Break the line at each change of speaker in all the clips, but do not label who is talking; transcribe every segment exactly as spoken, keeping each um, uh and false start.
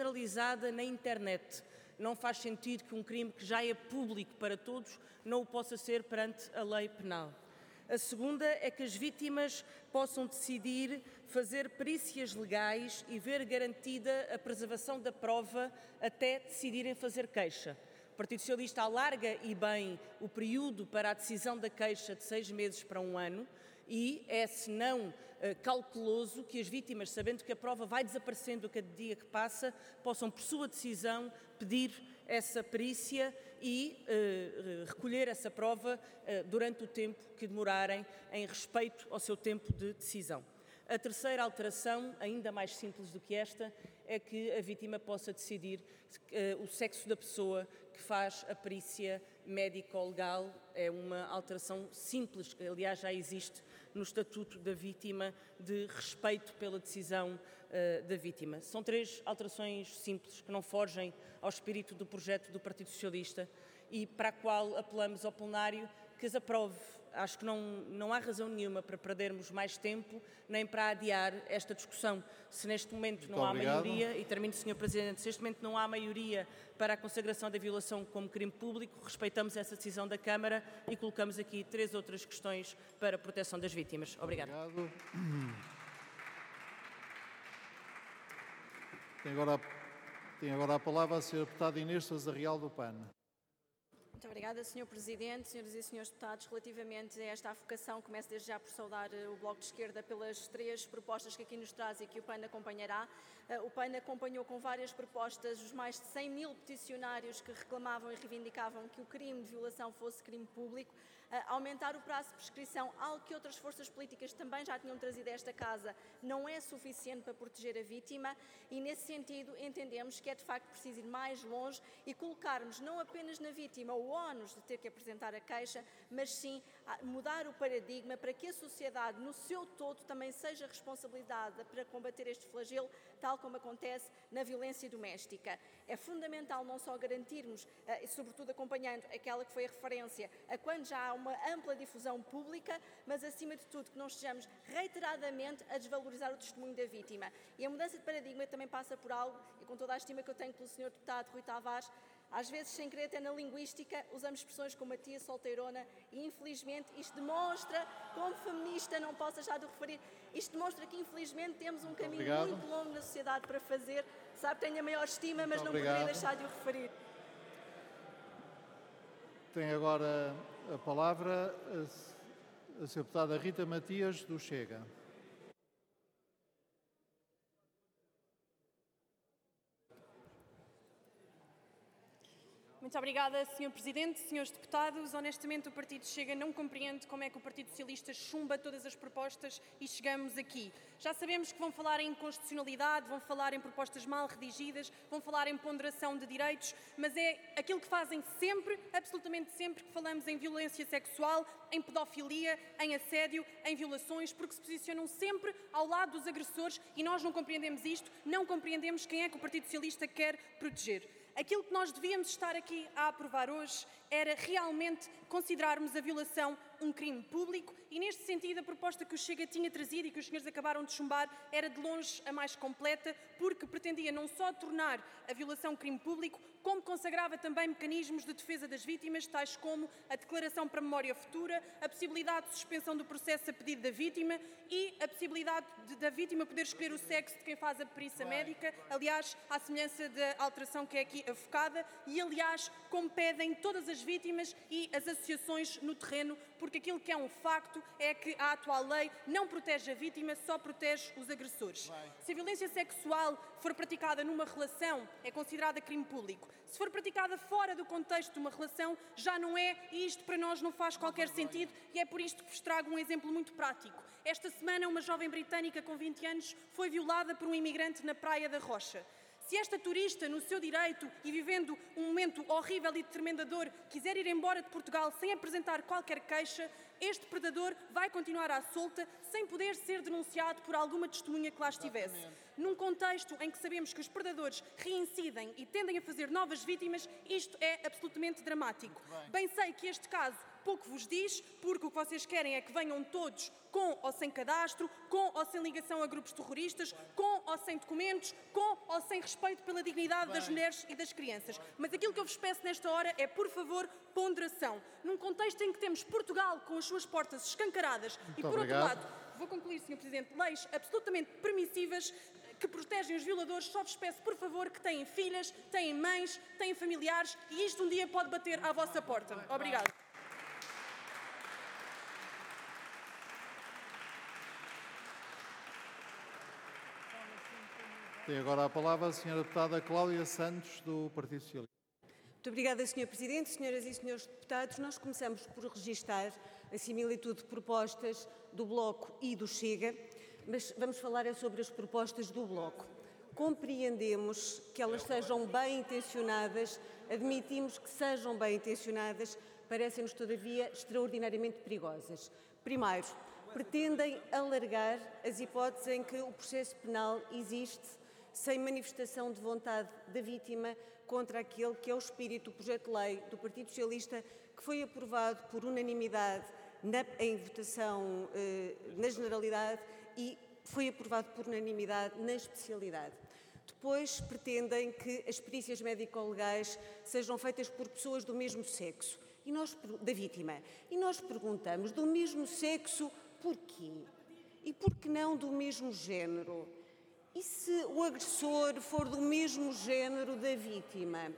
generalizada na internet. Não faz sentido que um crime que já é público para todos não o possa ser perante a lei penal. A segunda é que as vítimas possam decidir fazer perícias legais e ver garantida a preservação da prova até decidirem fazer queixa. O Partido Socialista alarga e bem o período para a decisão da queixa de seis meses para um ano e é, senão, calculoso que as vítimas, sabendo que a prova vai desaparecendo a cada dia que passa, possam, por sua decisão, pedir essa perícia e uh, recolher essa prova uh, durante o tempo que demorarem em respeito ao seu tempo de decisão. A terceira alteração, ainda mais simples do que esta, é que a vítima possa decidir uh, o sexo da pessoa que faz a perícia médico-legal. É uma alteração simples, que aliás já existe no Estatuto da Vítima, de respeito pela decisão uh, da vítima. São três alterações simples que não fogem ao espírito do projeto do Partido Socialista e para a qual apelamos ao plenário que as aprove. Acho que não, não há razão nenhuma para perdermos mais tempo nem para adiar esta discussão. Se neste momento
Muito
não há
obrigado.
maioria, e termino, senhor Presidente, se neste momento não há maioria para a consagração da violação como crime público, respeitamos essa decisão da Câmara e colocamos aqui três outras questões para a proteção das vítimas. Obrigado.
Obrigado. Tem agora, tem agora a palavra a senhora deputada Inês Sousa Real do P A N.
Muito obrigada, senhor Presidente, senhoras e senhores deputados. Relativamente a esta avocação, começo desde já por saudar o Bloco de Esquerda pelas três propostas que aqui nos traz e que o P A N acompanhará. O P A N acompanhou com várias propostas os mais de cem mil peticionários que reclamavam e reivindicavam que o crime de violação fosse crime público, aumentar o prazo de prescrição, algo que outras forças políticas também já tinham trazido a esta Casa, não é suficiente para proteger a vítima e, nesse sentido, entendemos que é de facto preciso ir mais longe e colocarmos não apenas na vítima o ónus de ter que apresentar a queixa, mas sim mudar o paradigma para que a sociedade no seu todo também seja responsabilizada para combater este flagelo, tal como acontece na violência doméstica. É fundamental não só garantirmos, e sobretudo acompanhando aquela que foi a referência, a quando já há uma ampla difusão pública, mas acima de tudo que não estejamos reiteradamente a desvalorizar o testemunho da vítima. E a mudança de paradigma também passa por algo, e com toda a estima que eu tenho pelo senhor deputado Rui Tavares, às vezes, sem querer até na linguística, usamos expressões como a tia solteirona e, infelizmente, isto demonstra, como feminista, não posso deixar de o referir, isto demonstra que, infelizmente, temos um caminho
Obrigado.
muito longo na sociedade para fazer. Sabe, tenho a maior estima, mas
Muito
não
obrigado.
poderia deixar de o referir.
Tem agora a palavra a, a senhora deputada Rita Matias, do Chega.
Muito obrigada, senhor Presidente, senhores deputados. Honestamente, o Partido Chega não compreende como é que o Partido Socialista chumba todas as propostas e chegamos aqui. Já sabemos que vão falar em inconstitucionalidade, vão falar em propostas mal redigidas, vão falar em ponderação de direitos, mas é aquilo que fazem sempre, absolutamente sempre, que falamos em violência sexual, em pedofilia, em assédio, em violações, porque se posicionam sempre ao lado dos agressores e nós não compreendemos isto, não compreendemos quem é que o Partido Socialista quer proteger. Aquilo que nós devíamos estar aqui a aprovar hoje era realmente considerarmos a violação um crime público e, neste sentido, a proposta que o Chega tinha trazido e que os senhores acabaram de chumbar era de longe a mais completa, porque pretendia não só tornar a violação crime público, como consagrava também mecanismos de defesa das vítimas, tais como a declaração para memória futura, a possibilidade de suspensão do processo a pedido da vítima e a possibilidade de, da vítima poder escolher o sexo de quem faz a perícia médica, aliás, à semelhança da alteração que é aqui afocada e, aliás, como pedem todas as vítimas e as associações no terreno, porque aquilo que é um facto é que a atual lei não protege a vítima, só protege os agressores. Se a violência sexual for praticada numa relação, é considerada crime público. Se for praticada fora do contexto de uma relação, já não é, e isto para nós não faz qualquer sentido, e é por isto que vos trago um exemplo muito prático. Esta semana, uma jovem britânica com vinte anos foi violada por um imigrante na Praia da Rocha. Se esta turista, no seu direito e vivendo um momento horrível e tremendador, quiser ir embora de Portugal sem apresentar qualquer queixa, este predador vai continuar à solta sem poder ser denunciado por alguma testemunha que lá estivesse. Num contexto em que sabemos que os predadores reincidem e tendem a fazer novas vítimas, isto é absolutamente dramático. Bem sei que este caso pouco vos diz, porque o que vocês querem é que venham todos com ou sem cadastro, com ou sem ligação a grupos terroristas, com ou sem documentos, com ou sem respeito pela dignidade das mulheres e das crianças. Mas aquilo que eu vos peço nesta hora é, por favor, ponderação. Num contexto em que temos Portugal com as suas portas escancaradas
Muito
e, por
obrigado.
outro lado, vou concluir, senhor Presidente, leis absolutamente permissivas que protegem os violadores, só vos peço, por favor, que têm filhas, têm mães, têm familiares e isto um dia pode bater à vossa porta. Obrigada.
Tem agora a palavra a senhora deputada Cláudia Santos, do Partido Socialista.
Muito obrigada, senhor Presidente. Senhoras e senhores deputados, nós começamos por registar a similitude de propostas do Bloco e do Chega, mas vamos falar é sobre as propostas do Bloco. Compreendemos que elas sejam bem intencionadas, admitimos que sejam bem intencionadas, parecem-nos, todavia, extraordinariamente perigosas. Primeiro, pretendem alargar as hipóteses em que o processo penal existe sem manifestação de vontade da vítima contra aquele que é o espírito do projeto de lei do Partido Socialista, que foi aprovado por unanimidade na, em votação eh, na generalidade e foi aprovado por unanimidade na especialidade. Depois, pretendem que as perícias médico-legais sejam feitas por pessoas do mesmo sexo e nós, da vítima. E nós perguntamos, do mesmo sexo, porquê? E por que não do mesmo género? E se o agressor for do mesmo género da vítima?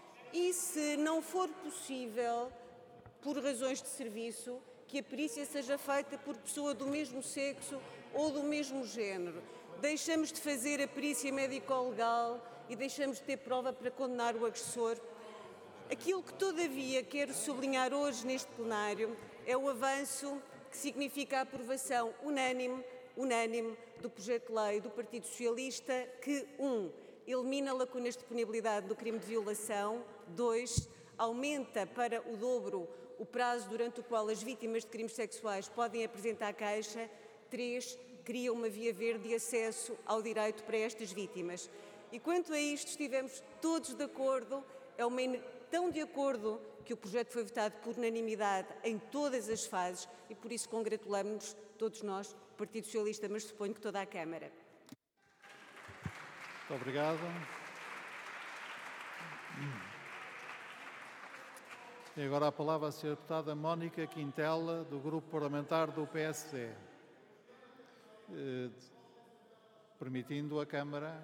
E se não for possível, por razões de serviço, que a perícia seja feita por pessoa do mesmo sexo ou do mesmo género? Deixamos de fazer a perícia médico-legal e deixamos de ter prova para condenar o agressor? Aquilo que, todavia, quero sublinhar hoje neste plenário é o avanço que significa a aprovação unânime, unânime do projeto de lei do Partido Socialista que, um, elimina lacunas de punibilidade do crime de violação, dois, aumenta para o dobro o prazo durante o qual as vítimas de crimes sexuais podem apresentar a queixa, três, cria uma via verde de acesso ao direito para estas vítimas. E quanto a isto estivemos todos de acordo, é uma tão de acordo que o projeto foi votado por unanimidade em todas as fases e por isso congratulamos-nos todos nós, Partido Socialista, mas suponho que toda a Câmara.
Muito obrigado. E agora a palavra a senhora deputada Mónica Quintela, do Grupo Parlamentar do P S D. Eh, permitindo a Câmara.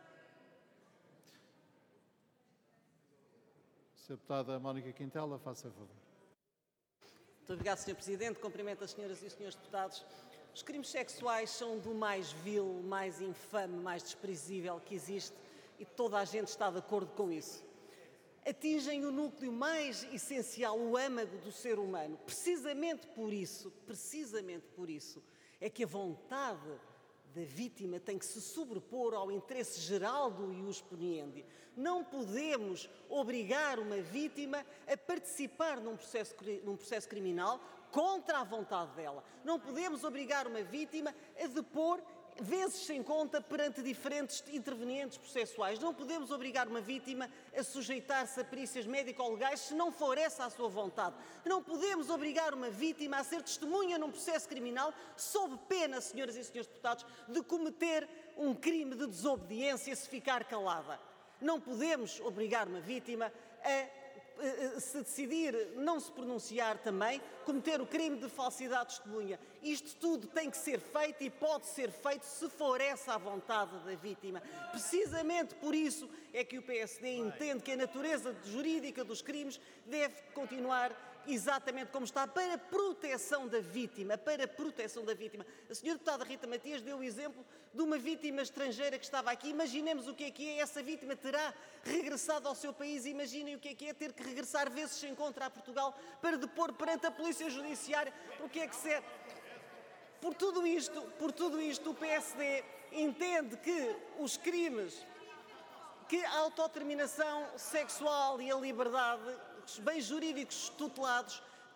senhora deputada Mónica Quintela, faça favor.
Muito obrigado, senhor Presidente. Cumprimento as senhoras e os senhores deputados. Os crimes sexuais são do mais vil, mais infame, mais desprezível que existe e toda a gente está de acordo com isso. Atingem o núcleo mais essencial, o âmago do ser humano. Precisamente por isso, precisamente por isso, é que a vontade da vítima tem que se sobrepor ao interesse geral do ius puniendi. Não podemos obrigar uma vítima a participar num processo, num processo criminal contra a vontade dela. Não podemos obrigar uma vítima a depor vezes sem conta perante diferentes intervenientes processuais. Não podemos obrigar uma vítima a sujeitar-se a perícias médico-legais se não for essa a sua vontade. Não podemos obrigar uma vítima a ser testemunha num processo criminal sob pena, senhoras e senhores deputados, de cometer um crime de desobediência se ficar calada. Não podemos obrigar uma vítima a se decidir não se pronunciar também, cometer o crime de falsidade de testemunha. Isto tudo tem que ser feito e pode ser feito se for essa a vontade da vítima. Precisamente por isso é que o P S D entende que a natureza jurídica dos crimes deve continuar exatamente como está, para a proteção da vítima, para a proteção da vítima. A senhora deputada Rita Matias deu o exemplo de uma vítima estrangeira que estava aqui. Imaginemos o que é que é, essa vítima terá regressado ao seu país, imaginem o que é que é ter que regressar vezes sem contra a Portugal para depor perante a Polícia Judiciária, porque é que serve. Por tudo isto, por tudo isto, o P S D entende que os crimes, que a autodeterminação sexual e a liberdade, bens jurídicos tutelados,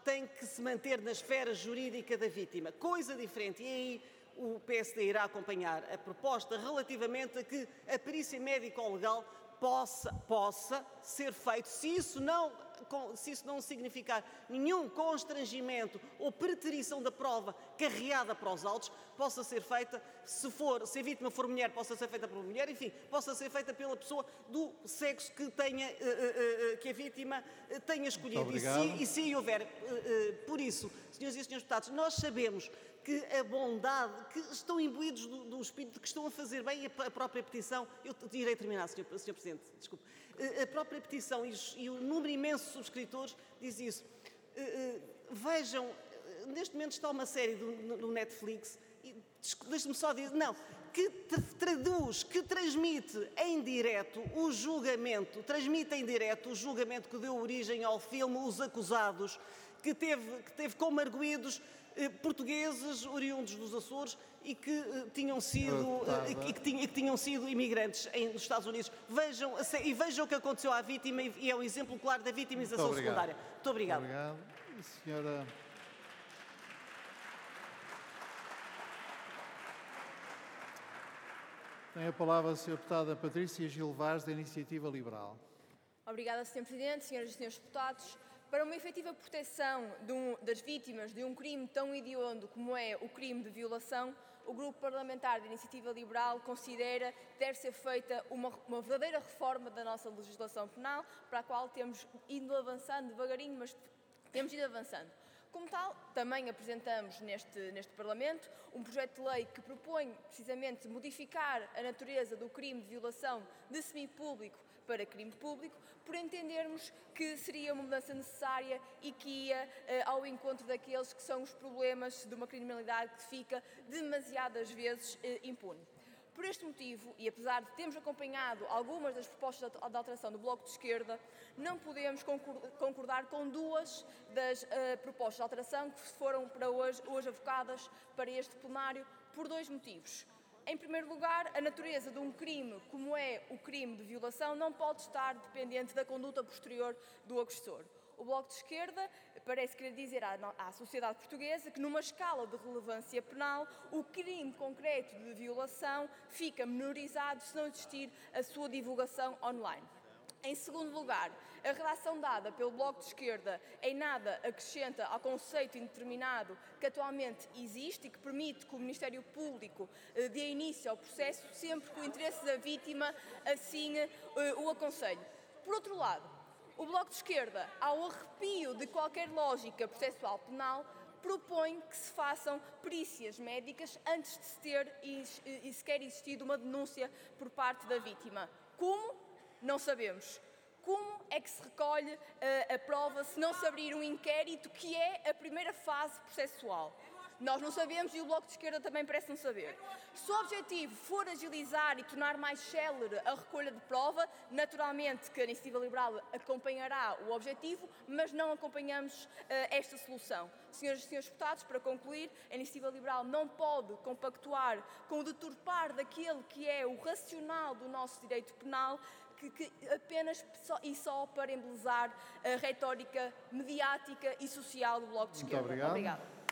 tem que se manter na esfera jurídica da vítima. Coisa diferente. E aí o P S D irá acompanhar a proposta relativamente a que a perícia médico-legal possa, possa ser feito, se isso não, se isso não significar nenhum constrangimento ou preterição da prova carreada para os autos, possa ser feita, se, for, se a vítima for mulher, possa ser feita por mulher, enfim, possa ser feita pela pessoa do sexo que, tenha, uh, uh, uh, que a vítima tenha escolhido. E se, e se houver, uh, uh, por isso, senhoras e senhores deputados, nós sabemos que a bondade, que estão imbuídos do, do espírito, que estão a fazer bem a, a própria petição, eu irei terminar, senhor, senhor Presidente, desculpe, a própria petição e, e o número imenso de subscritores diz isso. Vejam, neste momento está uma série do, no Netflix, e deixe-me só dizer, não, que traduz, que transmite em direto o julgamento, transmite em direto o julgamento que deu origem ao filme Os Acusados, que teve, que teve como arguidos eh, portugueses oriundos dos Açores e que eh, tinham sido eh, e, que tinham, e que tinham sido imigrantes em, nos Estados Unidos. Vejam e vejam o que aconteceu à vítima e, e é um exemplo claro da vitimização Muito secundária. Muito obrigado.
Muito obrigado. Senhora... Tem a palavra a senhora deputada Patrícia Gil Vaz, da Iniciativa Liberal.
Obrigada, senhor Presidente, senhoras e senhores deputados. Para uma efetiva proteção de um, das vítimas de um crime tão hediondo como é o crime de violação, o Grupo Parlamentar da Iniciativa Liberal considera que deve ser feita uma, uma verdadeira reforma da nossa legislação penal, para a qual temos ido avançando devagarinho, mas temos ido avançando. Como tal, também apresentamos neste, neste Parlamento um projeto de lei que propõe precisamente modificar a natureza do crime de violação de semipúblico para crime público, por entendermos que seria uma mudança necessária e que ia eh, ao encontro daqueles que são os problemas de uma criminalidade que fica demasiadas vezes eh, impune. Por este motivo, e apesar de termos acompanhado algumas das propostas de alteração do Bloco de Esquerda, não podemos concordar com duas das uh, propostas de alteração que foram para hoje, hoje avocadas para este plenário por dois motivos. Em primeiro lugar, a natureza de um crime, como é o crime de violação, não pode estar dependente da conduta posterior do agressor. O Bloco de Esquerda parece querer dizer à, à sociedade portuguesa que, numa escala de relevância penal, o crime concreto de violação fica menorizado se não existir a sua divulgação online. Em segundo lugar, a redação dada pelo Bloco de Esquerda em nada acrescenta ao conceito indeterminado que atualmente existe e que permite que o Ministério Público eh, dê início ao processo sempre que o interesse da vítima assim eh, o aconselhe. Por outro lado, o Bloco de Esquerda, ao arrepio de qualquer lógica processual penal, propõe que se façam perícias médicas antes de se ter e, e sequer existido uma denúncia por parte da vítima. Como? Não sabemos. Como é que se recolhe uh, a prova se não se abrir um inquérito, que é a primeira fase processual? Nós não sabemos e o Bloco de Esquerda também parece não saber. Se o objetivo for agilizar e tornar mais célere a recolha de prova, naturalmente que a Iniciativa Liberal acompanhará o objetivo, mas não acompanhamos uh, esta solução. Senhoras e senhores deputados, para concluir, a Iniciativa Liberal não pode compactuar com o deturpar daquele que é o racional do nosso direito penal, que, que apenas só, e só para embelezar a retórica mediática e social do Bloco de Esquerda.
Muito obrigado.
Obrigada.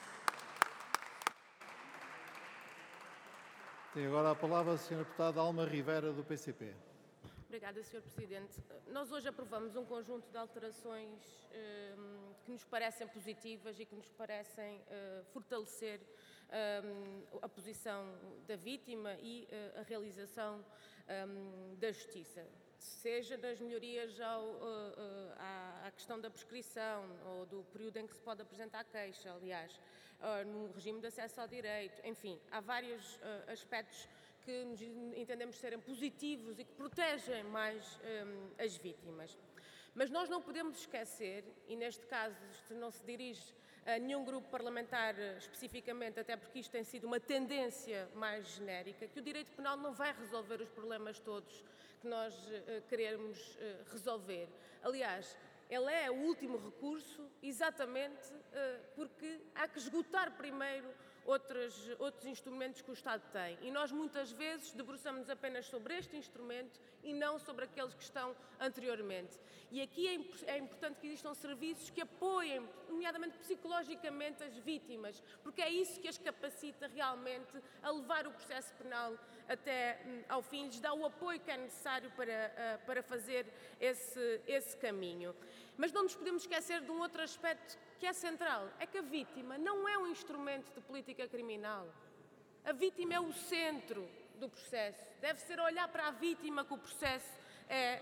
Tem agora a palavra a senhora deputada Alma Rivera, do P C P.
Obrigada, senhor Presidente. Nós hoje aprovamos um conjunto de alterações eh, que nos parecem positivas e que nos parecem eh, fortalecer eh, a posição da vítima e eh, a realização eh, da justiça. Seja das melhorias ao, uh, uh, à, à questão da prescrição ou do período em que se pode apresentar queixa, aliás, uh, no regime de acesso ao direito, enfim, há vários uh, aspectos que nos entendemos serem positivos e que protegem mais um, as vítimas. Mas nós não podemos esquecer, e neste caso isto não se dirige a nenhum grupo parlamentar especificamente, até porque isto tem sido uma tendência mais genérica, que o direito penal não vai resolver os problemas todos que nós uh, queremos uh, resolver. Aliás, ele é o último recurso exatamente uh, porque há que esgotar primeiro outros, outros instrumentos que o Estado tem. E nós muitas vezes debruçamos apenas sobre este instrumento e não sobre aqueles que estão anteriormente. E aqui é, é importante que existam serviços que apoiem, nomeadamente psicologicamente, as vítimas, porque é isso que as capacita realmente a levar o processo penal até hum, ao fim, lhes dá o apoio que é necessário para, uh, para fazer esse, esse caminho. Mas não nos podemos esquecer de um outro aspecto que é central, é que a vítima não é um instrumento de política criminal. A vítima é o centro do processo. Deve ser olhar para a vítima que o processo é,